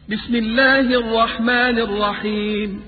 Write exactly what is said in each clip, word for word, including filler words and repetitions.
بسم الله الرحمن الرحيم.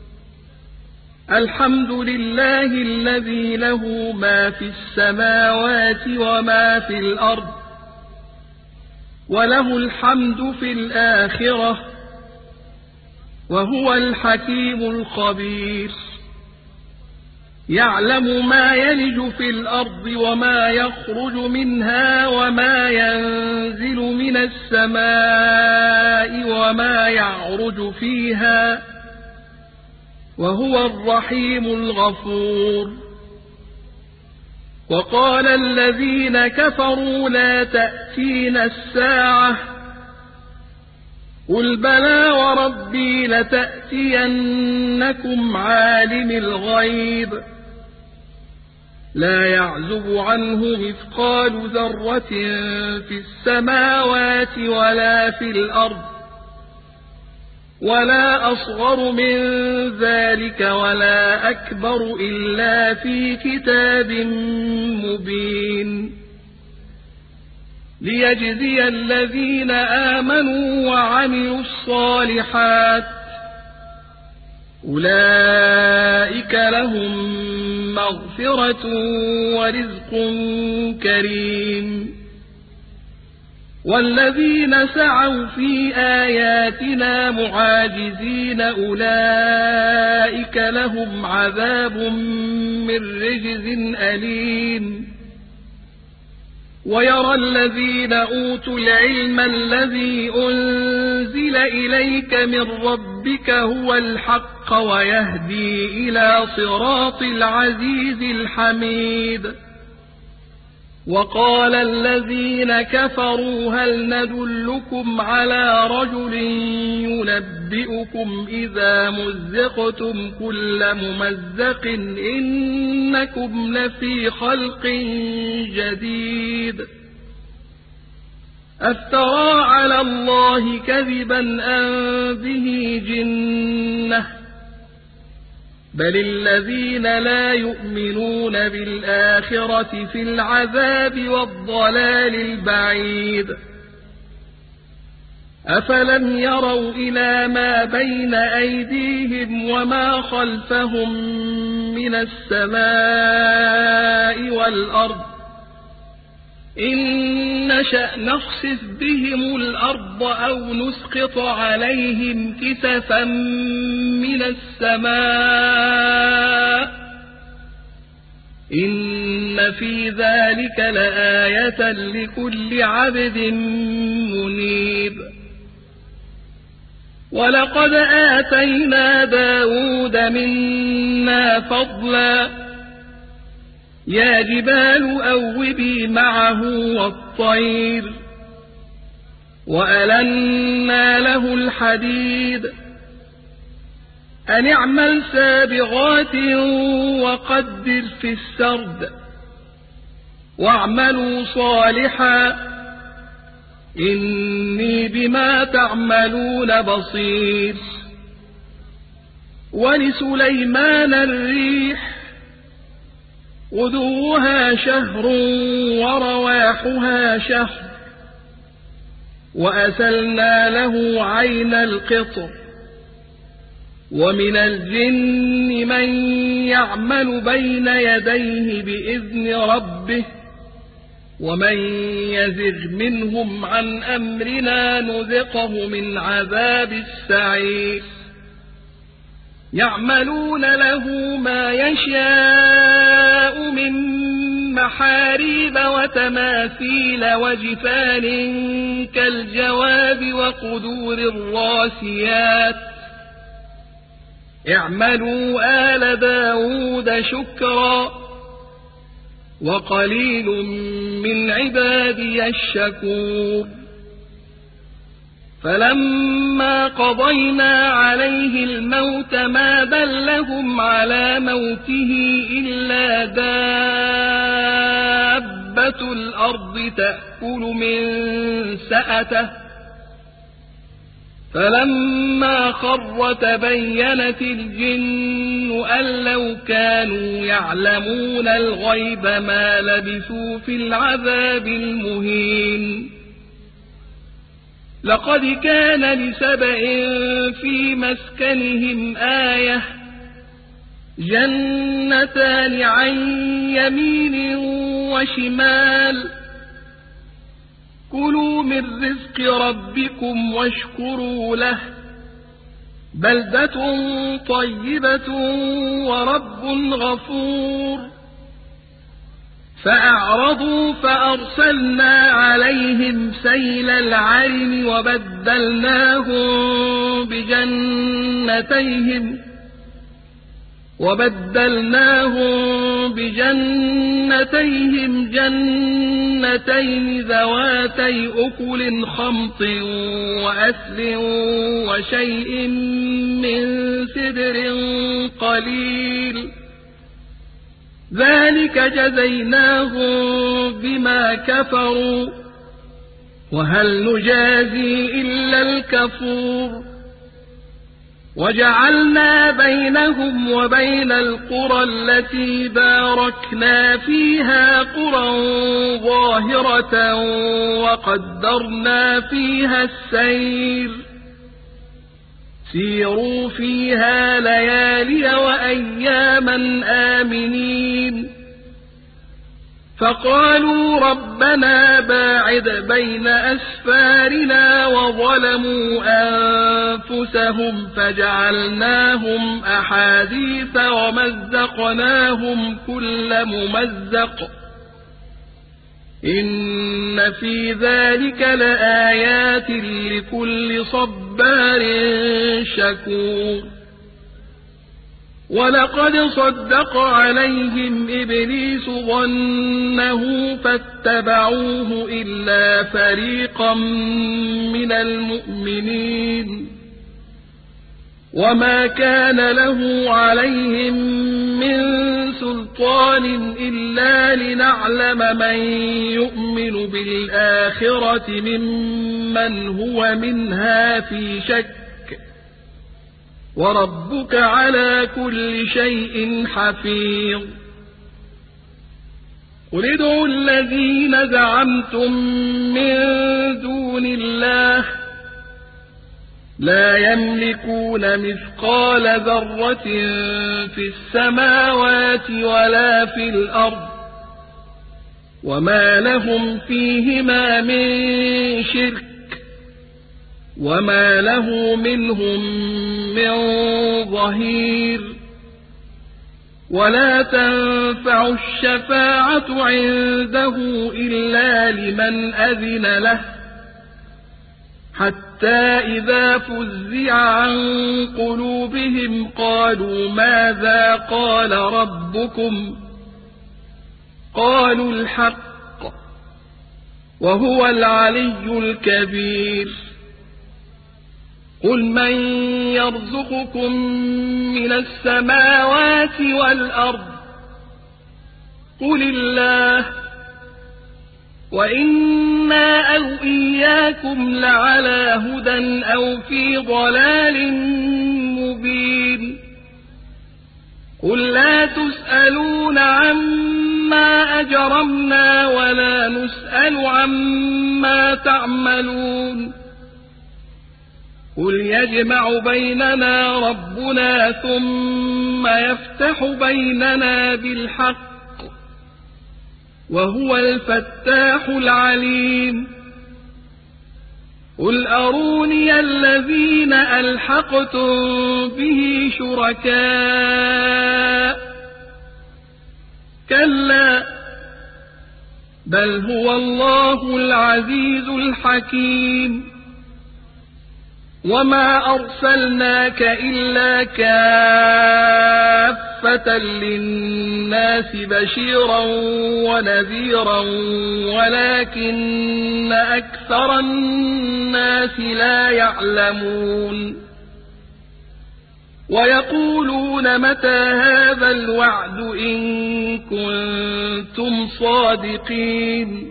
الحمد لله الذي له ما في السماوات وما في الأرض، وله الحمد في الآخرة، وهو الحكيم الخبير. يعلم ما يلج في الأرض وما يخرج منها وما ينزل من السماء وما يعرج فيها، وهو الرحيم الغفور. وقال الذين كفروا لا تأتينا الساعة، قل بلى وربي لتأتينكم عالم الغيب لا يعزب عنه مثقال ذرة في السماوات ولا في الأرض، ولا أصغر من ذلك ولا أكبر إلا في كتاب مبين، ليجزي الذين آمنوا وعملوا الصالحات أولئك لهم مغفرة ورزق كريم. والذين سعوا في آياتنا معاجزين أولئك لهم عذاب من رجز أليم. ويرى الذين أوتوا العلم الذي أنزل إليك من ربك هو الحق ويهدي إلى صراط العزيز الحميد. وقال الذين كفروا هل ندلكم على رجل ينبئكم إذا مزقتم كل ممزق إنكم لفي خلق جديد. أفترى على الله كذبا أم به جنة، بل الذين لا يؤمنون بالآخرة في العذاب والضلال البعيد. أفلم يروا إلى ما بين أيديهم وما خلفهم من السماء والأرض إن نشأ نخسف بهم الأرض أو نسقط عليهم كسفا من السماء إن في ذلك لآية لكل عبد منيب. ولقد آتينا داود منا فضلا يا جبال أوبي معه والطير وألنا له الحديد أن اعمل سابغات وقدر في السرد واعملوا صالحا إني بما تعملون بصير. ولسليمان الريح غدوها شهر ورواحها شهر وأسلنا له عين القطر. ومن الجن من يعمل بين يديه بإذن ربه ومن يزغ منهم عن أمرنا نذقه من عذاب السعير. يعملون له ما يشاء من محاريب وتماثيل وجفان كالجواب وقدور الراسيات. اعملوا آل داود شكرا وقليل من عبادي الشكور. فلما قضينا عليه الموت ما دلهم على موته إلا دابة الأرض تأكل من سأته فلما خر تبينت الجن أن لو كانوا يعلمون الغيب ما لبثوا في العذاب المهين. لقد كان لسبإ في مسكنهم آية جنتان عن يمين وشمال كلوا من رزق ربكم واشكروا له بلدة طيبة ورب غفور فأعرضوا فأرسلنا عليهم سيل العرم وبدلناهم بجنتيهم وبدلناهم بجنتيهم جنتين ذواتي أكل خمط وأثل وشيء من سدر قليل ذلك جزيناهم بما كفروا وهل نجازي إلا الكفور وجعلنا بينهم وبين القرى التي باركنا فيها قرى ظاهرة وقدرنا فيها السير سيروا فيها ليالي وأياما آمنين فقالوا ربنا باعد بين أسفارنا وظلموا أنفسهم فجعلناهم أحاديث ومزقناهم كل ممزق إن في ذلك لآيات لكل صبار شكور ولقد صدق عليهم إبليس ظنه فاتبعوه إلا فريقا من المؤمنين وما كان له عليهم من سلطان إلا لنعلم من يؤمن بالآخرة ممن هو منها في شك وربك على كل شيء حفيظ قل ادعوا الذين زعمتم من دون الله لا يملكون مثقال ذرة في السماوات ولا في الأرض وما لهم فيهما من شرك وما له منهم من ظهير ولا تنفع الشفاعة عنده إلا لمن أذن له حتى إذا فزع عن قلوبهم قالوا ماذا قال ربكم قالوا الحق وهو العلي الكبير قل من يرزقكم من السماوات والأرض قل الله وإنا أو إياكم لعلى هدى أو في ضلال مبين قل لا تسألون عما أجرمنا ولا نسأل عما تعملون قل يجمع بيننا ربنا ثم يفتح بيننا بالحق وهو الفتاح العليم قل أروني الذين ألحقتم به شركاء كلا بل هو الله العزيز الحكيم وما أرسلناك إلا كافة للناس بشيرا ونذيرا ولكن أكثر الناس لا يعلمون ويقولون متى هذا الوعد إن كنتم صادقين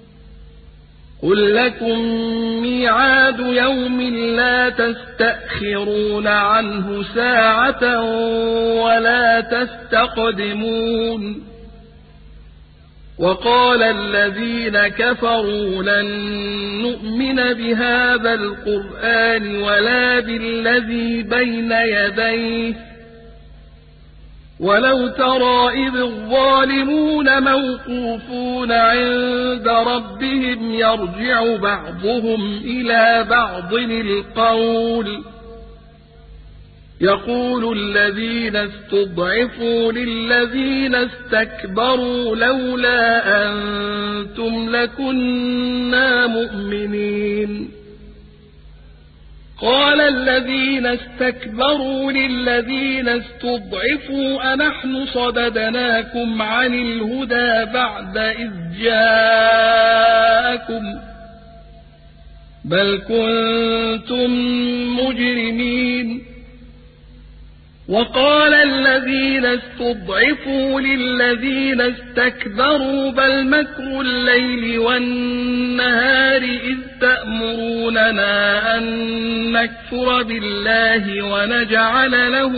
قل لكم ميعاد يوم لا تستأخرون عنه ساعة ولا تستقدمون وقال الذين كفروا لن نؤمن بهذا القرآن ولا بالذي بين يديه ولو ترى إذ الظالمون موقوفون عند ربهم يرجع بعضهم إلى بعض القول يقول الذين استضعفوا للذين استكبروا لولا أنتم لكنا مؤمنين قال الذين استكبروا للذين استضعفوا أنحن صددناكم عن الهدى بعد إذ جاءكم بل كنتم مجرمين وقال الذين استضعفوا للذين استكبروا بل مكر الليل والنهار إذ تأمروننا أن نكفر بالله ونجعل له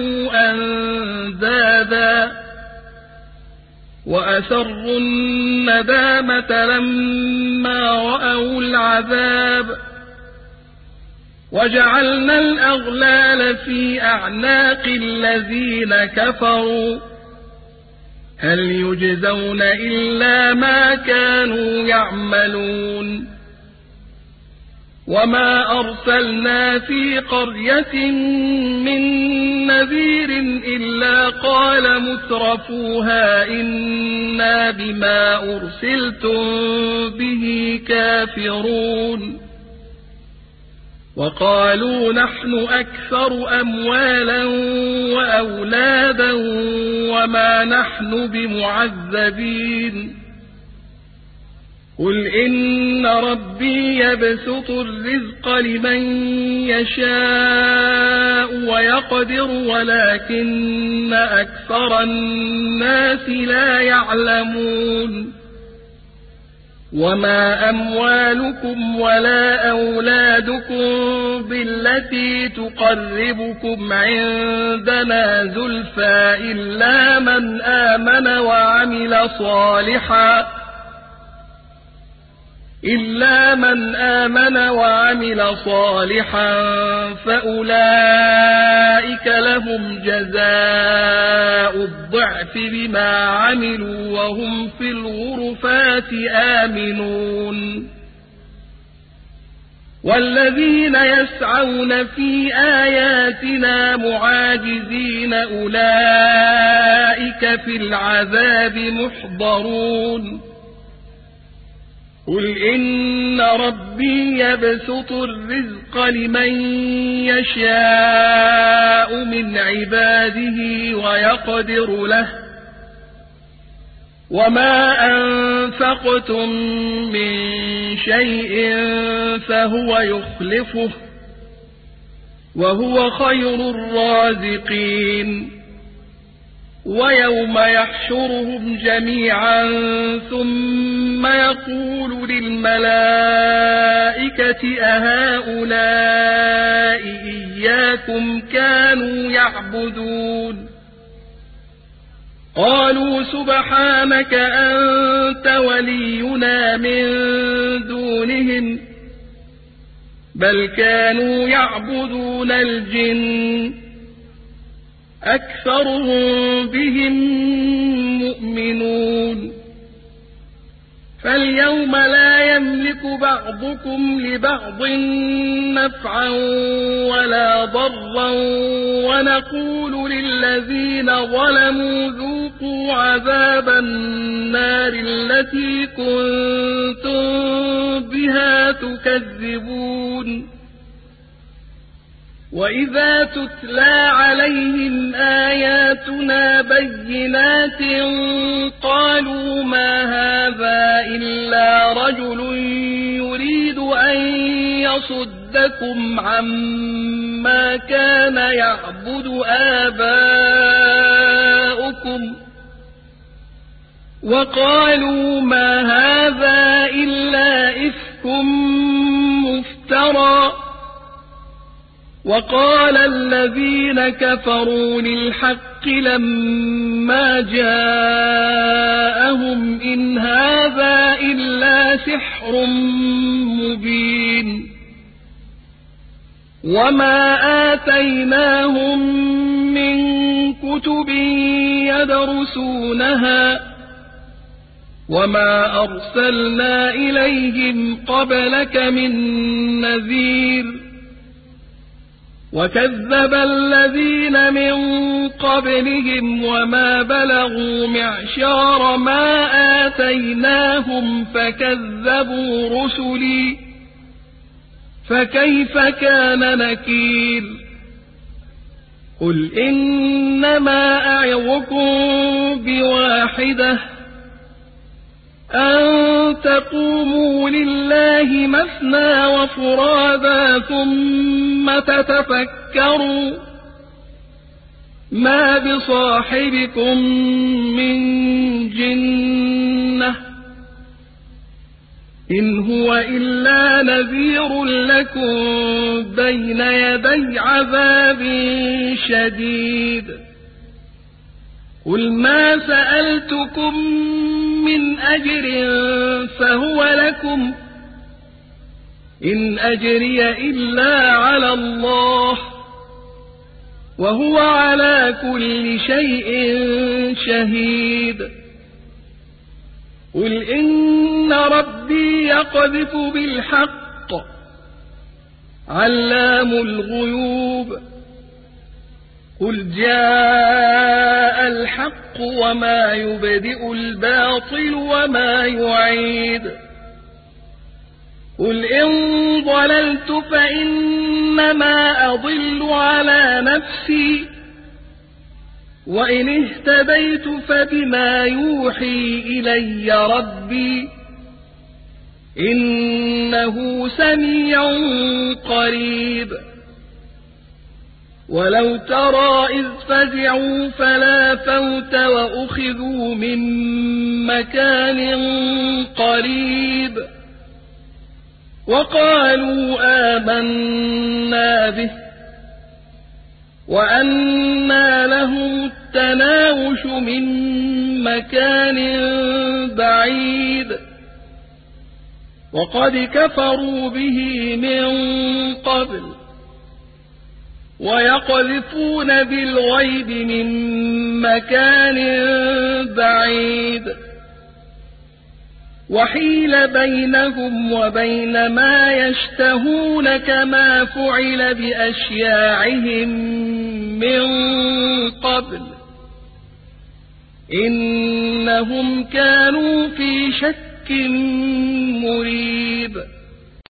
أندادا وأسروا الندامة لما رأوا العذاب وجعلنا الأغلال في أعناق الذين كفروا هل يجزون إلا ما كانوا يعملون وما أرسلنا في قرية من نذير إلا قال مترفوها إنا بما أرسلتم به كافرون وقالوا نحن أكثر أموالا وأولادا وما نحن بمعذبين قل إن ربي يبسط الرزق لمن يشاء ويقدر ولكن أكثر الناس لا يعلمون وما أموالكم ولا أولادكم بالتي تقربكم عندنا زلفى إلا من آمن وعمل صالحا إلا من آمن وعمل صالحا فأولئك لهم جزاء الضعف بما عملوا وهم في الغرفات آمنون والذين يسعون في آياتنا معاجزين أولئك في العذاب محضرون قل إن ربي يبسط الرزق لمن يشاء من عباده ويقدر له وما أنفقتم من شيء فهو يخلفه وهو خير الرازقين ويوم يحشرهم جميعا ثم يقول للملائكة أهؤلاء إياكم كانوا يعبدون قالوا سبحانك أنت ولينا من دونهم بل كانوا يعبدون الجن أكثرهم بهم مؤمنون فاليوم لا يملك بعضكم لبعض نفعا ولا ضرا ونقول للذين ظلموا ذوقوا عذاب النار التي كنتم بها تكذبون وإذا تتلى عليهم آياتنا بينات قالوا ما هذا إلا رجل يريد أن يصدكم عما كان يعبد آباؤكم وقالوا ما هذا إلا إفك مفترى وقال الذين كفروا للحق لما جاءهم إن هذا إلا سحر مبين وما آتيناهم من كتب يدرسونها وما أرسلنا إليهم قبلك من نذير وكذب الذين من قبلهم وما بلغوا معشار ما آتيناهم فكذبوا رسلي فكيف كان نكير قل إنما أعظكم بواحدة أن تقوموا لله مثنى وفرادا ثم تتفكروا ما بصاحبكم من جنة إن هو إلا نذير لكم بين يدي عذاب شديد قل ما سألتكم من أجر فهو لكم إن أجري إلا على الله وهو على كل شيء شهيد قل إن ربي يقذف بالحق علام الغيوب قل جاء الحق وما يبدئ الباطل وما يعيد قل إن ضللت فإنما أضل على نفسي وإن اهتديت فبما يوحي إلي ربي إنه سميع قريب ولو ترى إذ فزعوا فلا فوت وأخذوا من مكان قريب وقالوا آمنا به وأنى لهم التناوش من مكان بعيد وقد كفروا به من قبل ويقذفون بالغيب من مكان بعيد وحيل بينهم وبين ما يشتهون كما فعل بأشياعهم من قبل إنهم كانوا في شك مريب